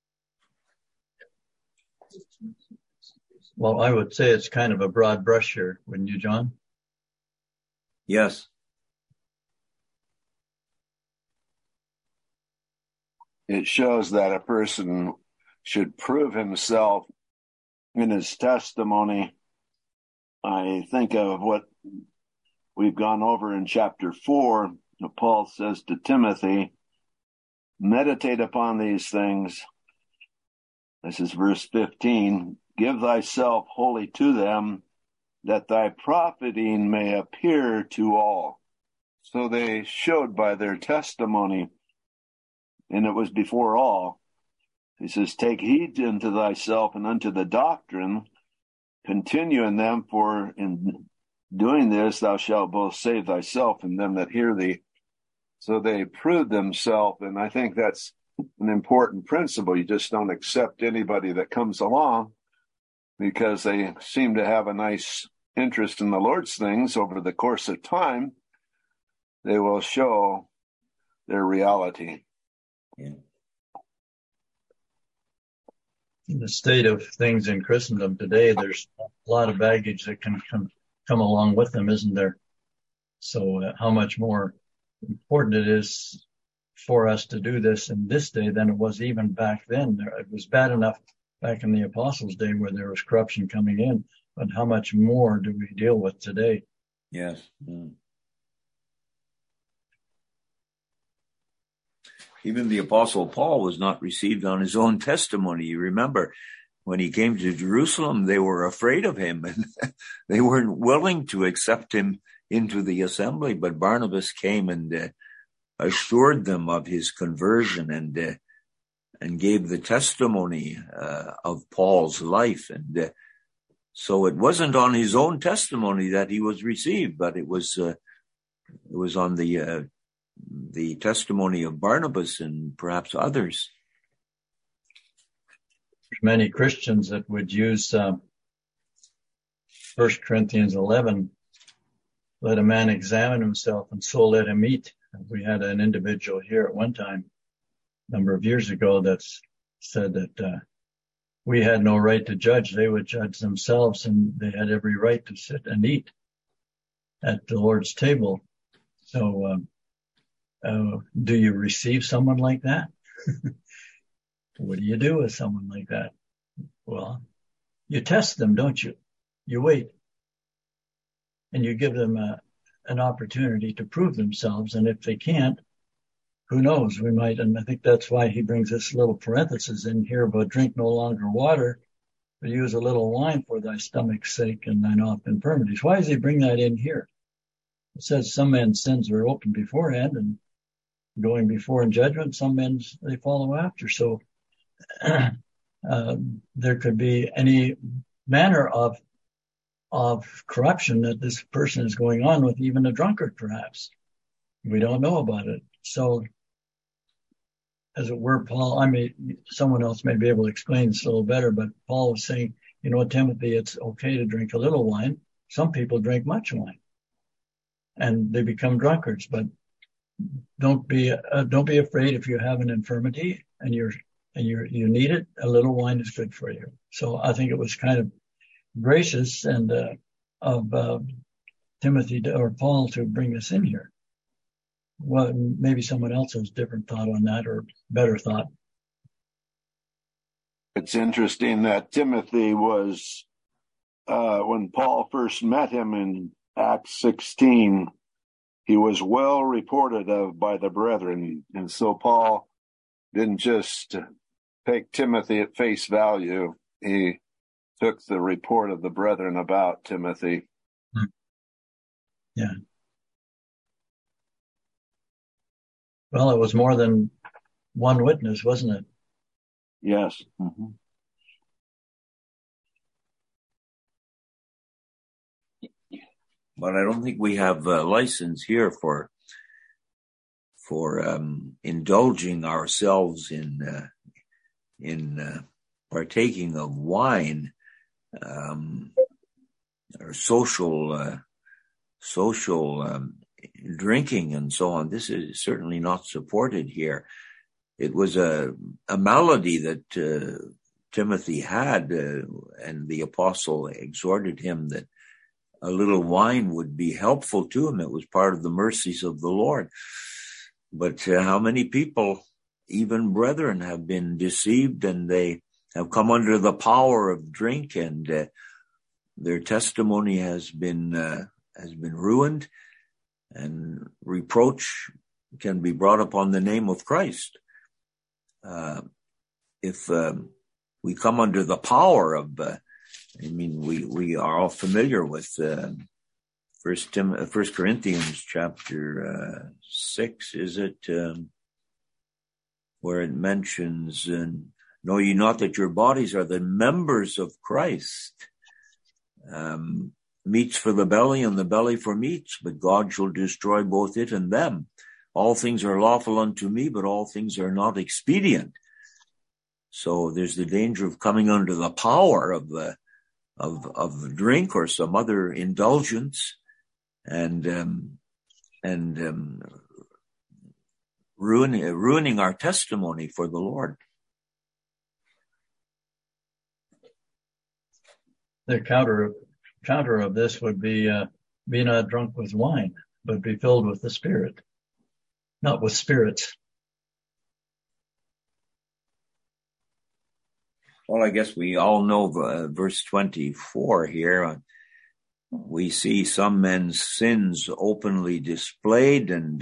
Well, I would say it's kind of a broad brush here, wouldn't you, John? Yes. It shows that a person should prove himself in his testimony. I think of what we've gone over in chapter 4. Paul says to Timothy, meditate upon these things. This is verse 15. Give thyself wholly to them, that thy profiting may appear to all. So they showed by their testimony, and it was before all. He says, take heed unto thyself and unto the doctrine, continue in them, for in doing this thou shalt both save thyself and them that hear thee. So they proved themselves, and I think that's an important principle. You just don't accept anybody that comes along because they seem to have a nice interest in the Lord's things. Over the course of time, they will show their reality. Yeah. In the state of things in Christendom today, there's a lot of baggage that can come along with them, isn't there? So how much more important it is for us to do this in this day than it was even back then. It was bad enough back in the Apostles' day where there was corruption coming in, but how much more do we deal with today? Yes. Mm. Even the Apostle Paul was not received on his own testimony. You remember when he came to Jerusalem, they were afraid of him and they weren't willing to accept him into the assembly. But Barnabas came and assured them of his conversion and gave the testimony of Paul's life. And so it wasn't on his own testimony that he was received, but it was on the testimony of Barnabas and perhaps others. Many Christians that would use 1 Corinthians 11, let a man examine himself and so let him eat. We had an individual here at one time, a number of years ago, that said that we had no right to judge. They would judge themselves, and they had every right to sit and eat at the Lord's table. So do you receive someone like that? What do you do with someone like that? Well, you test them, don't you? You wait. And you give them an opportunity to prove themselves. And if they can't, who knows? We might, and I think that's why he brings this little parenthesis in here about drink no longer water, use a little wine for thy stomach's sake and thine oft infirmities. Why does he bring that in here? It says some men's sins are open beforehand and going before in judgment. Some men's they follow after. So there could be any manner of corruption that this person is going on with, even a drunkard, perhaps. We don't know about it. So, as it were, Paul, someone else may be able to explain this a little better, but Paul was saying, Timothy, it's okay to drink a little wine. Some people drink much wine and they become drunkards, but don't be afraid if you have an infirmity and you need it. A little wine is good for you. So I think it was kind of gracious and of Timothy or Paul to bring this in here. Well, maybe someone else has a different thought on that or better thought. It's interesting that Timothy was, when Paul first met him in Acts 16, he was well reported of by the brethren. And so Paul didn't just take Timothy at face value. He took the report of the brethren about Timothy. Yeah. Well, it was more than one witness, wasn't it? Yes. Mm-hmm. But I don't think we have a license here for indulging ourselves in partaking of wine, or social drinking and so on. This is certainly not supported here. It was a malady that Timothy had, and the apostle exhorted him that a little wine would be helpful to him. It was part of the mercies of the Lord. But how many people, even brethren, have been deceived, and they have come under the power of drink, and their testimony has been ruined, and reproach can be brought upon the name of Christ. If we come under the power of, we are all familiar with 1 Corinthians chapter 6, is it, where it mentions, know ye not that your bodies are the members of Christ? Meats for the belly and the belly for meats, but God shall destroy both it and them. All things are lawful unto me, but all things are not expedient. So there's the danger of coming under the power of drink or some other indulgence, and ruining our testimony for the Lord. The counter of this would be not drunk with wine, but be filled with the Spirit, not with spirits. Well, I guess we all know verse 24 here. We see some men's sins openly displayed, and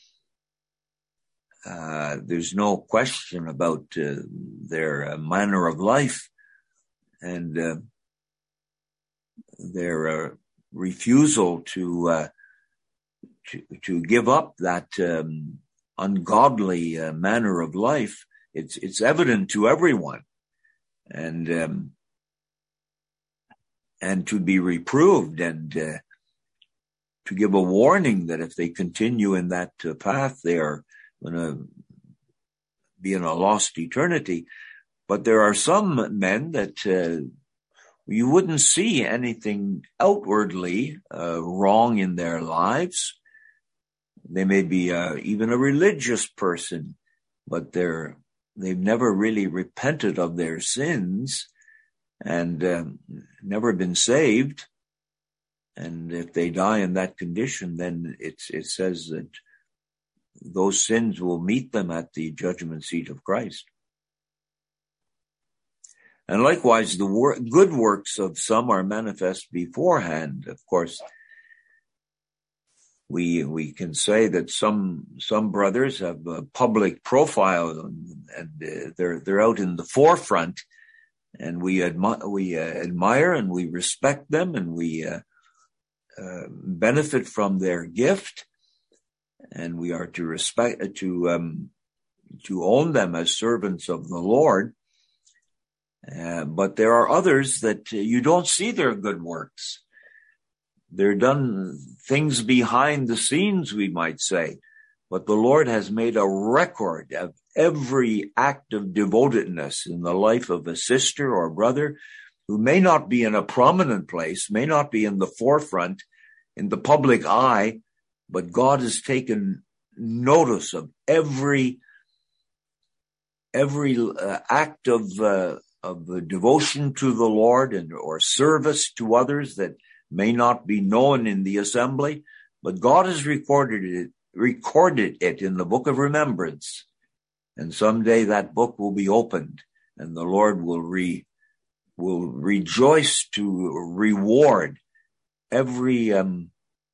there's no question about their manner of life and their refusal to give up that ungodly manner of life. It's evident to everyone. And to be reproved, and to give a warning that if they continue in that path, they are going to be in a lost eternity. But there are some men that you wouldn't see anything outwardly wrong in their lives. They may be even a religious person, but they've never really repented of their sins and never been saved. And if they die in that condition, then it says that those sins will meet them at the judgment seat of Christ. And likewise, the good works of some are manifest beforehand. Of course, we can say that some brothers have a public profile, and they're out in the forefront, and we admire and we respect them, and we benefit from their gift, and we are to own them as servants of the Lord. But there are others that you don't see their good works. They're done things behind the scenes, we might say. But the Lord has made a record of every act of devotedness in the life of a sister or brother who may not be in a prominent place, may not be in the forefront, in the public eye, but God has taken notice of every act of devotion to the Lord or service to others that may not be known in the assembly, but God has recorded it in the book of remembrance. And someday that book will be opened, and the Lord will rejoice to reward everything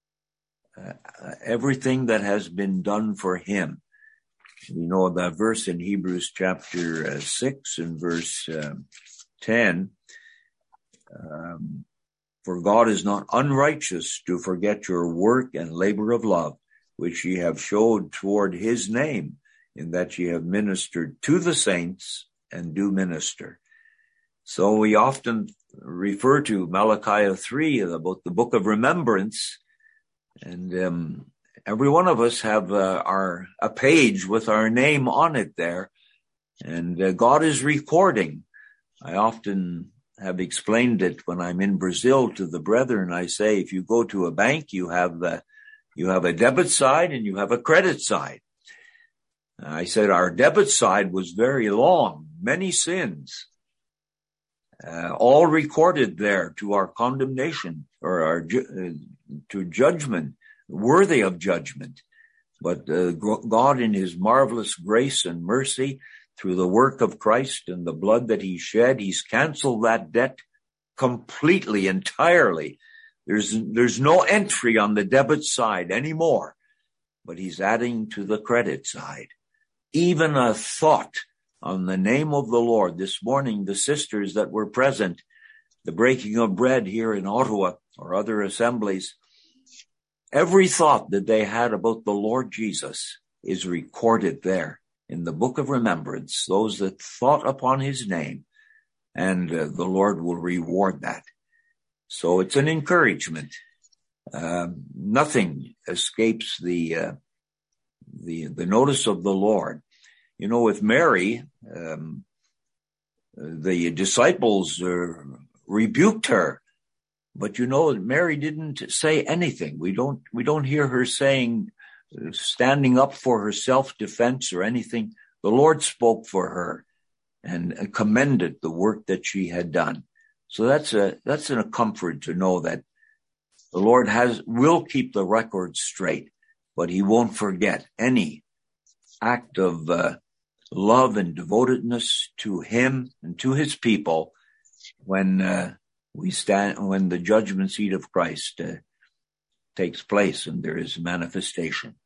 that has been done for him. You know that verse in Hebrews chapter 6 and verse 10, for God is not unrighteous to forget your work and labor of love, which ye have showed toward his name, in that ye have ministered to the saints and do minister. So we often refer to Malachi 3 about the book of remembrance, and every one of us have a page with our name on it there, and God is recording. I often have explained it when I'm in Brazil to the brethren. I say, if you go to a bank, you have a debit side and you have a credit side. I said our debit side was very long, many sins, all recorded there to our condemnation or to judgment, worthy of judgment. But God, in his marvelous grace and mercy, through the work of Christ and the blood that he shed, he's canceled that debt completely, entirely. There's no entry on the debit side anymore, but he's adding to the credit side. Even a thought on the name of the Lord. This morning, the sisters that were present, the breaking of bread here in Ottawa or other assemblies, every thought that they had about the Lord Jesus is recorded there in the book of remembrance, those that thought upon his name, and the Lord will reward that. So it's an encouragement. Nothing escapes the notice of the Lord. You know, with Mary, the disciples rebuked her, but you know, Mary didn't say anything. We don't hear her standing up for her self-defense or anything. The Lord spoke for her and commended the work that she had done. So that's a comfort to know that the Lord will keep the record straight, but he won't forget any act of love and devotedness to him and to his people when the judgment seat of Christ takes place and there is manifestation.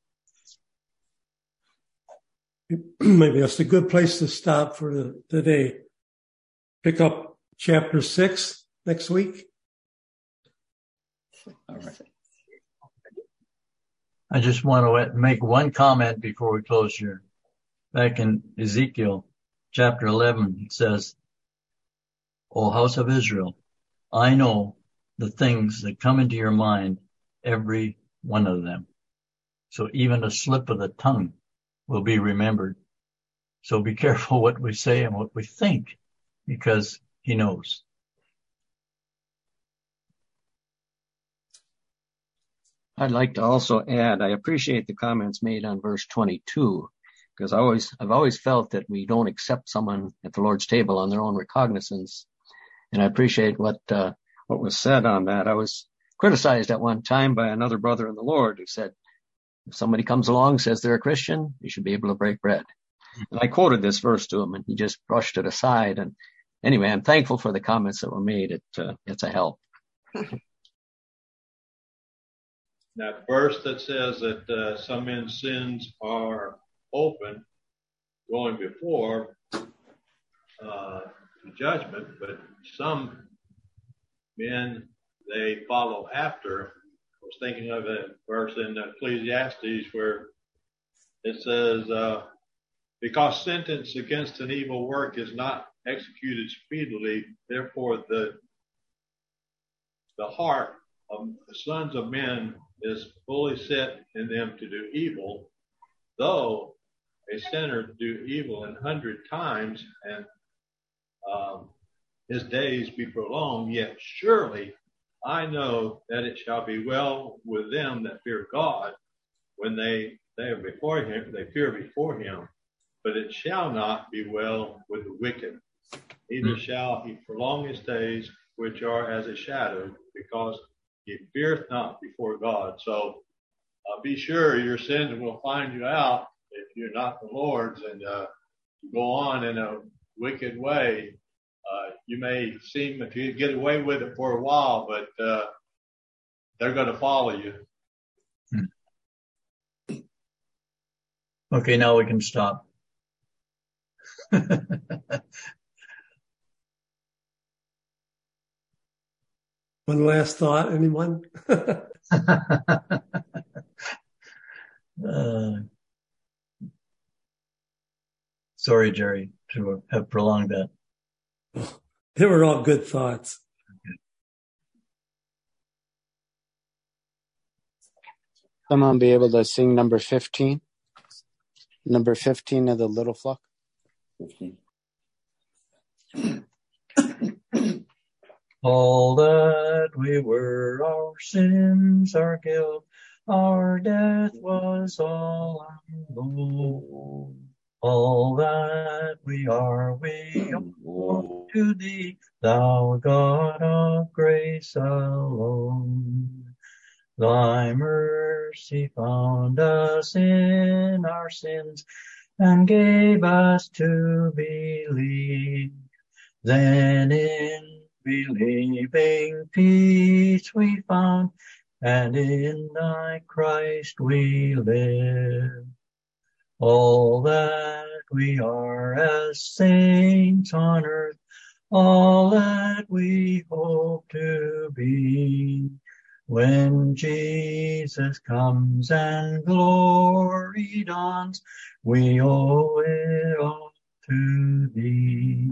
Maybe that's a good place to stop for today. Pick up chapter 6 next week. All right. I just want to make one comment before we close here. Back in Ezekiel chapter 11, it says, O house of Israel, I know the things that come into your mind, every one of them. So even a slip of the tongue will be remembered. So be careful what we say and what we think, because he knows. I'd like to also add, I appreciate the comments made on verse 22, because I've always felt that we don't accept someone at the Lord's table on their own recognizance. And I appreciate what was said on that. I was criticized at one time by another brother in the Lord who said, if somebody comes along and says they're a Christian, you should be able to break bread. And I quoted this verse to him, and he just brushed it aside. And anyway, I'm thankful for the comments that were made. It's a help. That verse that says that some men's sins are open, going before, the judgment, but some men, they follow after. I was thinking of a verse in Ecclesiastes where it says, because sentence against an evil work is not executed speedily, therefore the heart of the sons of men is fully set in them to do evil, though a sinner do evil 100 times and his days be prolonged, yet surely I know that it shall be well with them that fear God when they are before him, they fear before him, but it shall not be well with the wicked. Neither shall he prolong his days, which are as a shadow, because he feareth not before God. So be sure your sins will find you out if you're not the Lord's, and you go on in a wicked way. You may seem if you get away with it for a while, but they're going to follow you. Okay, now we can stop. One last thought, anyone? Sorry, Jerry, to have prolonged that. They were all good thoughts. Someone be able to sing number 15? Number 15 of the Little Flock? 15. All that we were, our sins, our guilt, our death was all alone. All that we are, we owe to thee, thou God of grace alone. Thy mercy found us in our sins and gave us to believe. Then in believing peace we found, and in thy Christ we live. All that we are as saints on earth, all that we hope to be, when Jesus comes and glory dawns, we owe it all to thee.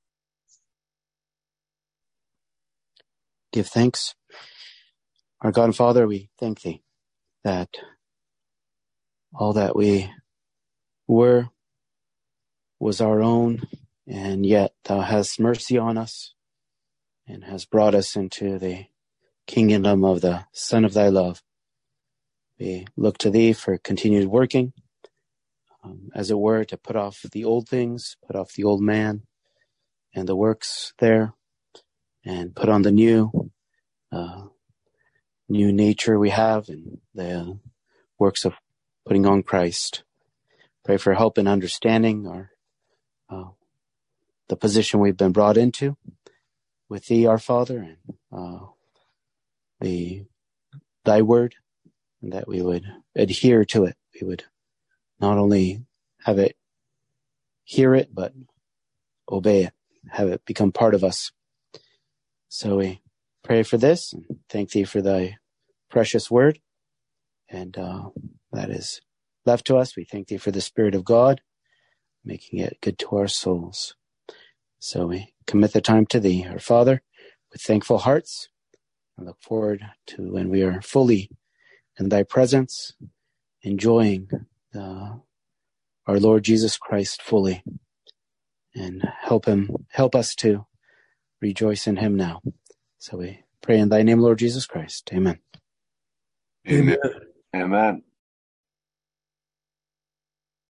Give thanks. Our God and Father, we thank thee that all that we were was our own, and yet thou hast mercy on us and has brought us into the kingdom of the Son of thy love. We look to thee for continued working, as it were, to put off the old things, put off the old man and the works there, and put on the new nature we have and the works of putting on Christ. Pray for help in understanding the position we've been brought into with thee, our Father, and thy word, and that we would adhere to it. We would not only have it, hear it, but obey it, have it become part of us. So we pray for this and thank thee for thy precious word, and that is left to us. We thank thee for the Spirit of God, making it good to our souls. So we commit the time to thee, our Father, with thankful hearts, and look forward to when we are fully in thy presence, enjoying our Lord Jesus Christ fully, and help us to rejoice in him now. So we pray in thy name, Lord Jesus Christ. Amen. Amen. Amen.